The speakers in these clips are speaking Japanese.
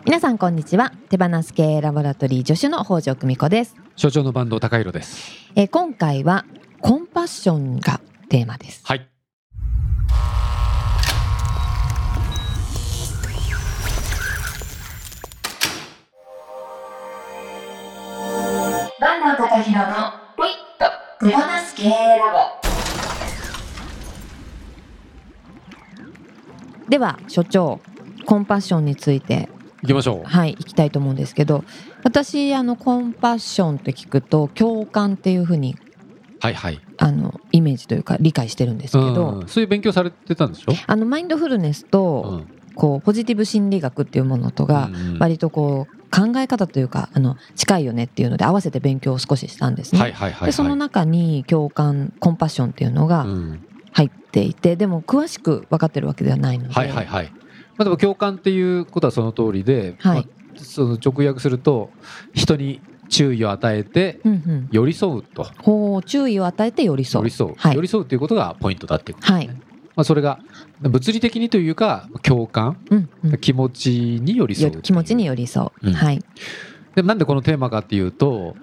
皆さんこんにちは。手放す系ラボラトリー助手の北条久美子です。 所長の坂東孝弘です。 今回はコンパッションがテーマです。 はい。 坂東孝弘のポイッと手放す系ラボ。では所長、コンパッションについて行きましょう。 行きたいと思うんですけど、私コンパッションって聞くと共感っていうふうにイメージというか理解してるんですけど、 そういう勉強されてたんでしょ？ マインドフルネスと、ポジティブ心理学っていうものとが割と考え方というか近いよねっていうので合わせて勉強を少ししたんですね。でその中に共感、コンパッションっていうのが入っていて、でも詳しく分かってるわけではないので、 でも共感っていうことはその通りで、その直訳すると人に注意を与えて寄り添うと、 注意を与えて寄り添う寄り添うということがポイントだっていうことですね。それが物理的にというか共感、気持ちに寄り添う、 気持ちに寄り添う、 でなんでこのテーマかっていうと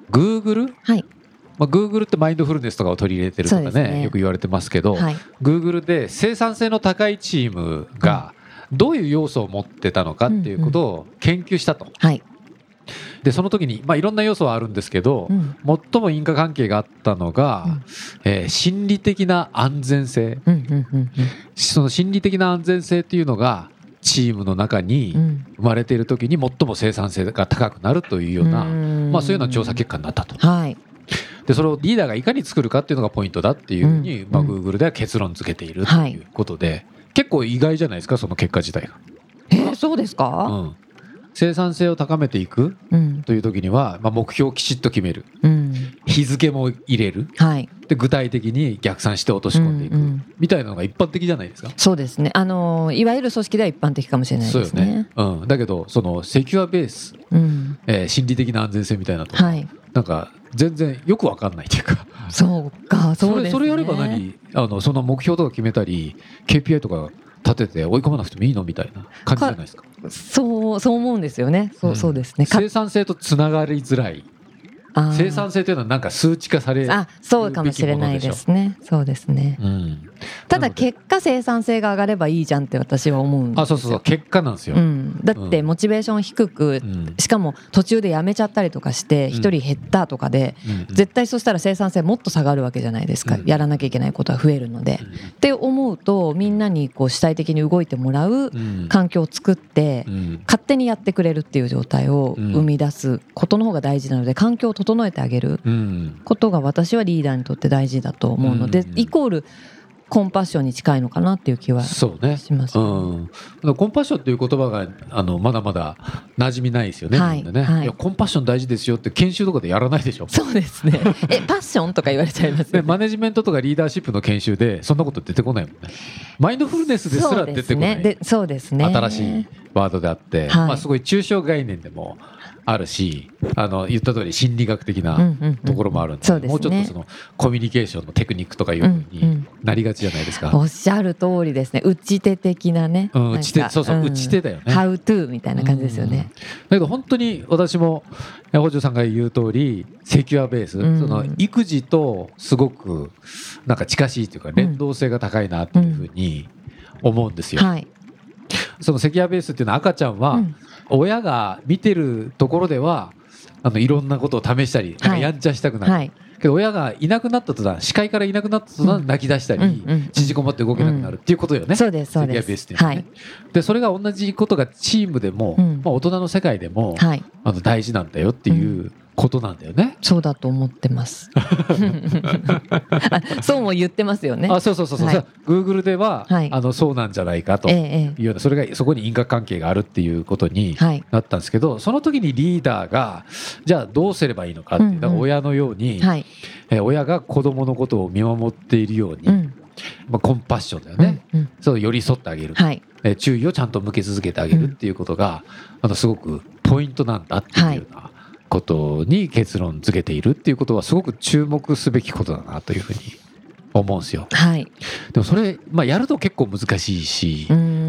Google、Google ってマインドフルネスとかを取り入れてるとかね、よく言われてますけど、Google で生産性の高いチームがどういう要素を持ってたのかっていうことを研究したと。でその時に、いろんな要素はあるんですけど、最も因果関係があったのが、心理的な安全性、その心理的な安全性っていうのがチームの中に生まれている時に最も生産性が高くなるというような、そういうような調査結果になったと。でそれをリーダーがいかに作るかっていうのがポイントだっていうふうに、Google では結論付けているということで、結構意外じゃないですか、その結果自体が。 そうですか？ 生産性を高めていくという時には、目標をきちっと決める、日付も入れる、で具体的に逆算して落とし込んでいく、みたいなのが一般的じゃないですか。 そうですね。いわゆる組織では一般的かもしれないですね。 だけどそのセキュアベース、心理的な安全性みたいなと、なんか全然よく分かんないというか。 そうか、そうですね。 それやればその目標とか決めたり KPI とか立てて追い込まなくてもいいのみたいな感じじゃないですか。 そう思うんですよね。そうですね。 生産性とつながりづらい。生産性というのはなんか数値化されるべきものでしょ。 そうかもしれないですね。そうですね。ただ結果生産性が上がればいいじゃんって私は思うんですよ。 そう結果なんですよ。 だってモチベーション低く、しかも途中でやめちゃったりとかして一人減ったとかで、絶対そしたら生産性もっと下がるわけじゃないですか。やらなきゃいけないことは増えるので、って思うとみんなに主体的に動いてもらう環境を作って、勝手にやってくれるっていう状態を生み出すことの方が大事なので、環境を整えてあげることが私はリーダーにとって大事だと思うので、イコールコンパッションに近いのかなっていう気はします。 コンパッションっていう言葉がまだまだ馴染みないですよね。いやコンパッション大事ですよって研修とかでやらないでしょ。 そうですね。パッションとか言われちゃいますよね。 マネジメントとかリーダーシップの研修でそんなこと出てこないもんね。マインドフルネスですら出てこない。 そうですね。 新しいワードであって、すごい抽象概念でもあるし、言った通り心理学的なところもあるんで、もうちょっとそのコミュニケーションのテクニックとかいうふうになりがちじゃないですか。 おっしゃる通りですね。打ち手的なね。 打ち手だよね。 How to みたいな感じですよね。 だけど本当に私も北条さんが言う通りセキュアベース、その育児とすごくなんか近しいというか連動性が高いなというふうに思うんですよ。そのセキュアベースっていうのは赤ちゃんは親が見てるところではいろんなことを試したり、やんちゃしたくなる、けど親がいなくなった途端、視界からいなくなった途端泣き出したり、縮こまって動けなくなるっていうことよね。 そうですセキュアベースっていうのはね。でそれが同じことがチームでも、大人の世界でも、大事なんだよっていうことなんだよね。 そうだと思ってますそうも言ってますよね。 そう、Google では、そうなんじゃないかというような、それがそこに因果関係があるっていうことになったんですけど、その時にリーダーがじゃあどうすればいいのかっていう、だから親のように、親が子供のことを見守っているように、コンパッションだよね。そう寄り添ってあげる、注意をちゃんと向け続けてあげるっていうことが、すごくポイントなんだっていうようなことに結論付けているっていうことはすごく注目すべきことだなというふうに思うんですよ。でもそれ、やると結構難しいし、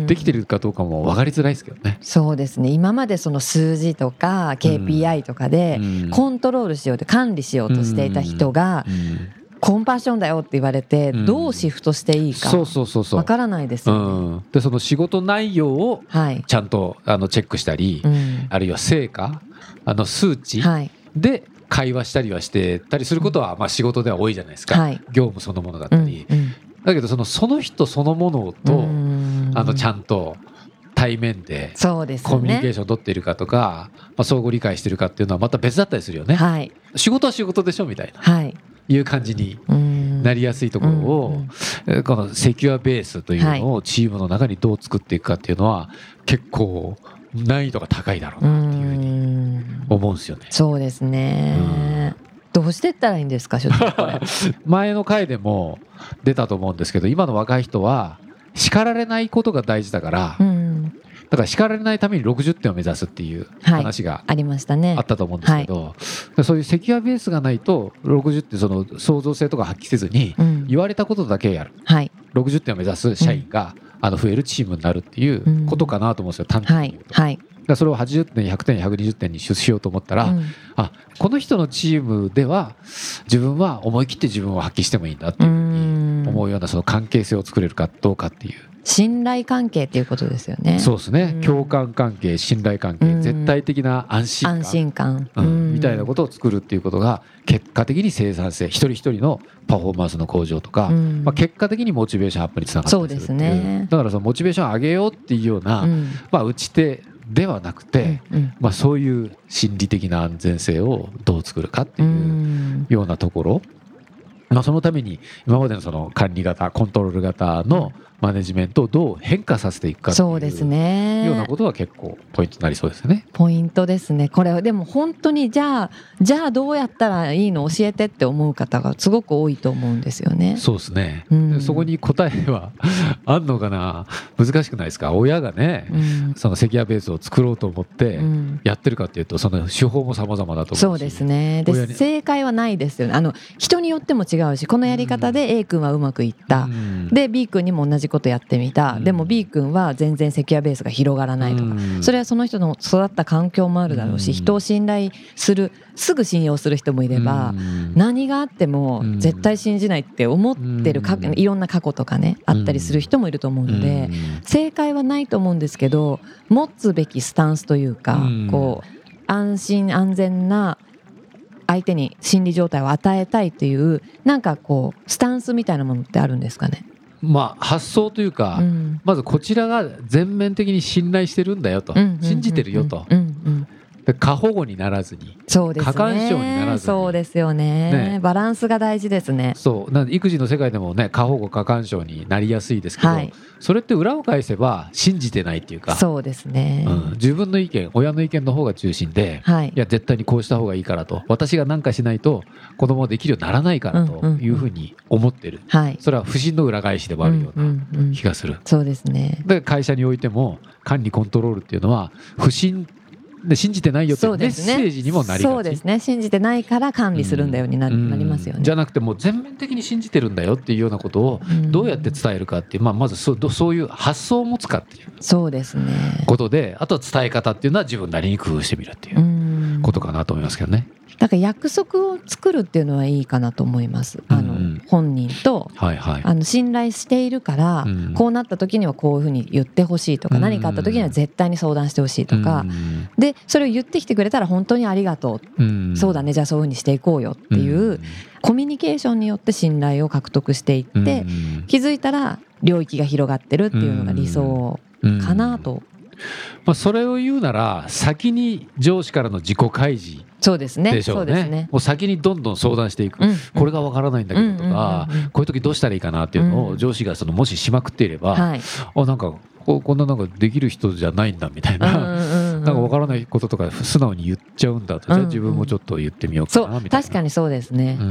できてるかどうかも分かりづらいですけどね。 そうですね。今までその数字とか KPI とかでコントロールしようと管理しようとしていた人がコンパッションだよって言われてどうシフトしていいか分からないですよね。 でその仕事内容をちゃんとチェックしたり、あるいは成果数値で会話したりはしてたりすることはまあ仕事では多いじゃないですか、業務そのものだったり、だけどその人そのものとちゃんと対面でコミュニケーションを取っているかとか、相互理解しているかっていうのはまた別だったりするよね、仕事は仕事でしょみたいな、いう感じになりやすいところを、このセキュアベースというのをチームの中にどう作っていくかっていうのは結構難易度が高いだろうなっていうふうに思うんですよね。 そうですね、どうしていったらいいんですか、所長これ前の回でも出たと思うんですけど、今の若い人は叱られないことが大事だから、だから叱られないために60点を目指すっていう話がありましたね、あったと思うんですけど、そういうセキュアベースがないと60点その創造性とか発揮せずに言われたことだけやる、60点を目指す社員が増えるチームになるっていうことかなと思うんですよ、単純に言うと。だそれを80点100点120点にしようと思ったら、この人のチームでは自分は思い切って自分を発揮してもいいんだっていうふうに思うようなその関係性を作れるかどうかっていう、 信頼関係っていうことですよね。 そうですね、共感関係、信頼関係、絶対的な安心感みたいなことを作るっていうことが結果的に生産性、一人一人のパフォーマンスの向上とか、結果的にモチベーションアップにつながったりするっていう、だからそのモチベーションを上げようっていうような、打ち手ではなくて、そういう心理的な安全性をどう作るかっていうようなところ、そのために今までのその管理型コントロール型のマネジメントをどう変化させていくかっていうようなことは結構ポイントになりそうですね。 ポイントですね。これでも本当にじゃあどうやったらいいの教えてって思う方がすごく多いと思うんですよね。 そうですね、そこに答えはあんのかな、難しくないですか。親がね、そのセキュアベースを作ろうと思ってやってるかっていうと、その手法も様々だと思うし、 そうですね。で正解はないですよね。人によっても違うし、このやり方で A 君はうまくいった、で B 君にも同じことやってみた、でも B 君は全然セキュアベースが広がらないとか、それはその人の育った環境もあるだろうし、人を信頼する、すぐ信用する人もいれば、何があっても絶対信じないって思ってるいろんな過去とかねあったりする人もいると思うので、正解はないと思うんですけど、持つべきスタンスというか、こう安心安全な相手に心理状態を与えたいという、なんかこうスタンスみたいなものってあるんですかね。 発想というか、まずこちらが全面的に信頼してるんだよと、信じてるよと、過保護にならずに、過干渉にならずに、 そうですよね、バランスが大事ですね。 そうなんで育児の世界でもね、過保護過干渉になりやすいですけど、それって裏を返せば信じてないっていうか、 そうですね、 自分の意見、親の意見の方が中心で、いや絶対にこうした方がいいからと、私が何かしないと子供はできるようにならないからというふうに思ってる、それは不信の裏返しでもあるような気がする。 そうですね。 で会社においても管理コントロールっていうのは不信で信じてないよってメッセージにもなりがち。 そうですね、信じてないから管理するんだよになりますよね。 じゃなくてもう全面的に信じてるんだよっていうようなことをどうやって伝えるかっていう、まずそういう発想を持つかっていうそうですねことで、あとは伝え方っていうのは自分なりに工夫してみるっていうことかなと思いますけどね。 だから約束を作るっていうのはいいかなと思います。本人と、信頼しているから、こうなった時にはこういうふうに言ってほしいとか、何かあった時には絶対に相談してほしいとか、でそれを言ってきてくれたら本当にありがとう、そうだね、じゃあそういうふうにしていこうよっていう、コミュニケーションによって信頼を獲得していって、気づいたら領域が広がってるっていうのが理想かなと。 それを言うなら先に上司からの自己開示でしょうね。もう先にどんどん相談していく、これがわからないんだけどとか、こういう時どうしたらいいかなっていうのを上司がもししまくっていれば、なんかこんななんかできる人じゃないんだみたいな、なんかわからないこととか素直に言っちゃうんだと、じゃあ自分もちょっと言ってみようかなみたいな。 確かにそうですね。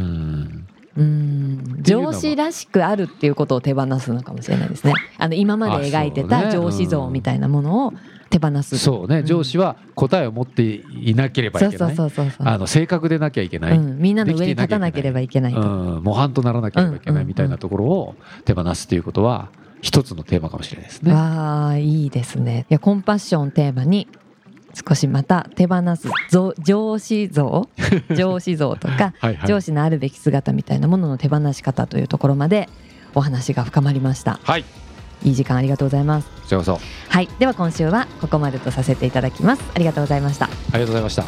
上司らしくあるっていうことを手放すのかもしれないですね。今まで描いてた上司像みたいなものを手放す。 そうね、上司は答えを持っていなければいけない、正確でなきゃいけない、 みんなの上に立たなければいけないと、 模範とならなければいけないみたいなところを手放すっていうことは一つのテーマかもしれないですね。 わあ、いいですね。いや、コンパッションをテーマに少しまた手放す上司像とかはい、上司のあるべき姿みたいなものの手放し方というところまでお話が深まりました。 はい、 いい時間ありがとうございます。 こちらこそ。 はい、では今週はここまでとさせていただきます。ありがとうございました。ありがとうございました。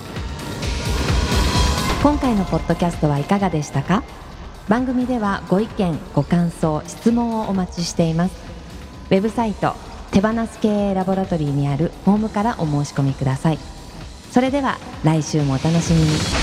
今回のポッドキャストはいかがでしたか？番組ではご意見ご感想質問をお待ちしています。ウェブサイト手放す経営ラボラトリーにあるフォームからお申し込みください。それでは来週もお楽しみに。